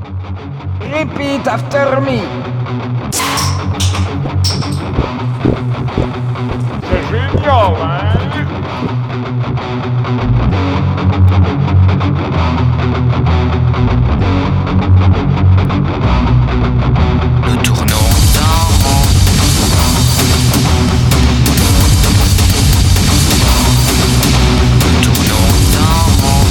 Repeat after me. C'est génial, hein? Nous tournons en rond. Nous tournons en rond.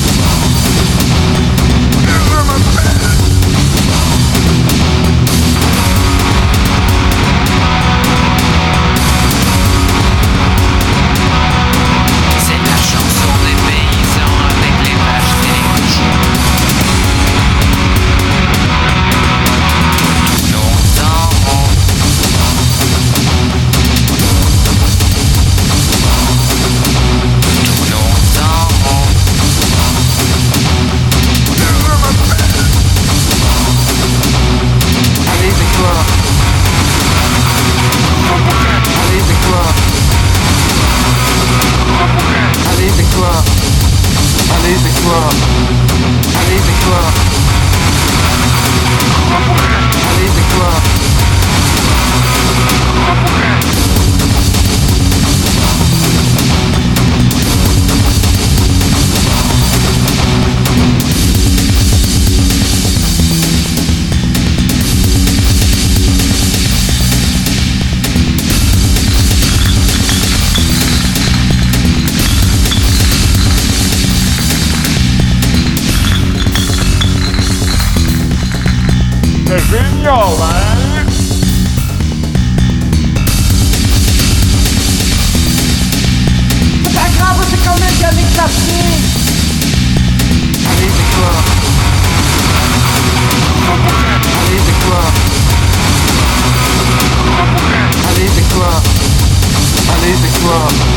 C'est la chanson des paysans avec les vaches et les cochons. Tournons en rond. Tournons en rond. Allez, c'est quoi? Allez, c'est quoi? Allez, c'est quoi? Allez, c'est quoi? Allez, c'est quoi? Allez, c'est quoi? C'est génial, hein? C'est pas grave, c'est quand même bien éclaté. Allez, c'est quoi? Allez, c'est quoi? Allez, c'est quoi? Allez, c'est quoi?